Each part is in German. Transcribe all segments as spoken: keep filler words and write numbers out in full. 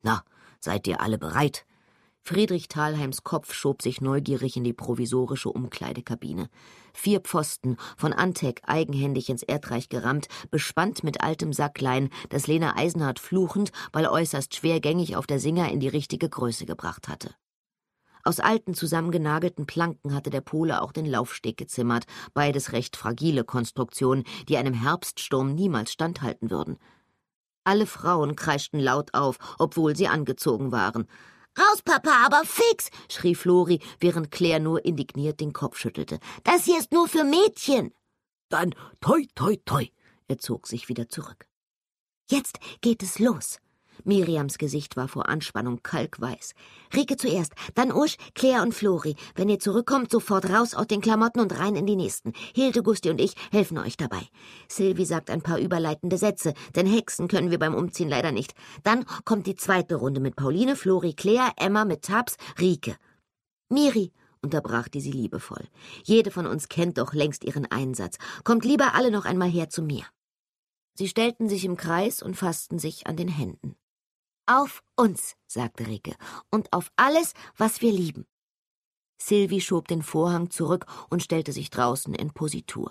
»Na, seid ihr alle bereit?« Friedrich Thalheims Kopf schob sich neugierig in die provisorische Umkleidekabine. Vier Pfosten, von Antec eigenhändig ins Erdreich gerammt, bespannt mit altem Sacklein, das Lena Eisenhardt fluchend, weil äußerst schwergängig auf der Singer in die richtige Größe gebracht hatte. Aus alten, zusammengenagelten Planken hatte der Pole auch den Laufsteg gezimmert, beides recht fragile Konstruktionen, die einem Herbststurm niemals standhalten würden. Alle Frauen kreischten laut auf, obwohl sie angezogen waren. »Raus, Papa, aber fix«, schrie Flori, während Claire nur indigniert den Kopf schüttelte. »Das hier ist nur für Mädchen.« »Dann toi, toi, toi«, er zog sich wieder zurück. »Jetzt geht es los.« Miriams Gesicht war vor Anspannung kalkweiß. »Rike zuerst, dann Usch, Claire und Flori. Wenn ihr zurückkommt, sofort raus aus den Klamotten und rein in die nächsten. Hilde, Gusti und ich helfen euch dabei. Sylvie sagt ein paar überleitende Sätze, denn Hexen können wir beim Umziehen leider nicht. Dann kommt die zweite Runde mit Pauline, Flori, Claire, Emma mit Tabs, Rike.« »Miri«, unterbrach die sie liebevoll, »jede von uns kennt doch längst ihren Einsatz. Kommt lieber alle noch einmal her zu mir.« Sie stellten sich im Kreis und fassten sich an den Händen. »Auf uns«, sagte Rike, »und auf alles, was wir lieben.« Sylvie schob den Vorhang zurück und stellte sich draußen in Positur.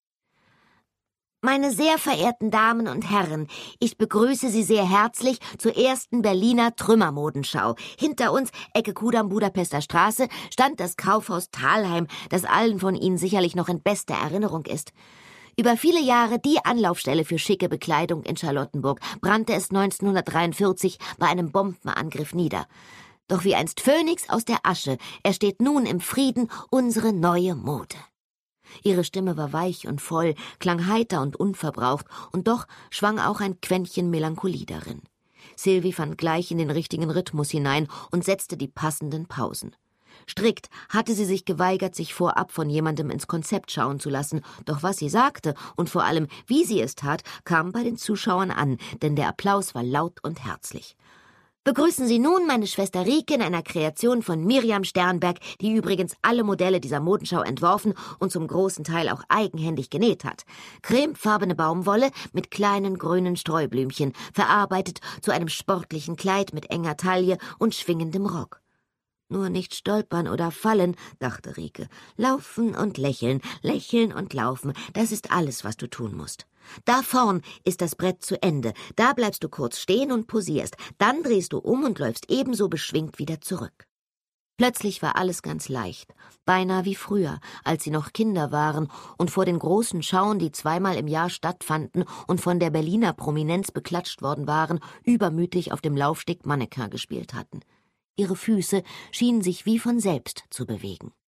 »Meine sehr verehrten Damen und Herren, ich begrüße Sie sehr herzlich zur ersten Berliner Trümmermodenschau. Hinter uns, Ecke Kudamm, Budapester Straße, stand das Kaufhaus Thalheim, das allen von Ihnen sicherlich noch in bester Erinnerung ist. Über viele Jahre die Anlaufstelle für schicke Bekleidung in Charlottenburg, brannte es neunzehnhundertdreiundvierzig bei einem Bombenangriff nieder. Doch wie einst Phönix aus der Asche ersteht nun im Frieden unsere neue Mode.« Ihre Stimme war weich und voll, klang heiter und unverbraucht, und doch schwang auch ein Quäntchen Melancholie darin. Sylvie fand gleich in den richtigen Rhythmus hinein und setzte die passenden Pausen. Strikt hatte sie sich geweigert, sich vorab von jemandem ins Konzept schauen zu lassen, doch was sie sagte und vor allem, wie sie es tat, kam bei den Zuschauern an, denn der Applaus war laut und herzlich. »Begrüßen Sie nun meine Schwester Rike in einer Kreation von Miriam Sternberg, die übrigens alle Modelle dieser Modenschau entworfen und zum großen Teil auch eigenhändig genäht hat. Cremefarbene Baumwolle mit kleinen grünen Streublümchen, verarbeitet zu einem sportlichen Kleid mit enger Taille und schwingendem Rock.« »Nur nicht stolpern oder fallen«, dachte Rike. »Laufen und lächeln, lächeln und laufen, das ist alles, was du tun musst. Da vorn ist das Brett zu Ende, da bleibst du kurz stehen und posierst, dann drehst du um und läufst ebenso beschwingt wieder zurück.« Plötzlich war alles ganz leicht, beinahe wie früher, als sie noch Kinder waren und vor den großen Schauen, die zweimal im Jahr stattfanden und von der Berliner Prominenz beklatscht worden waren, übermütig auf dem Laufsteg Mannequin gespielt hatten. Ihre Füße schienen sich wie von selbst zu bewegen.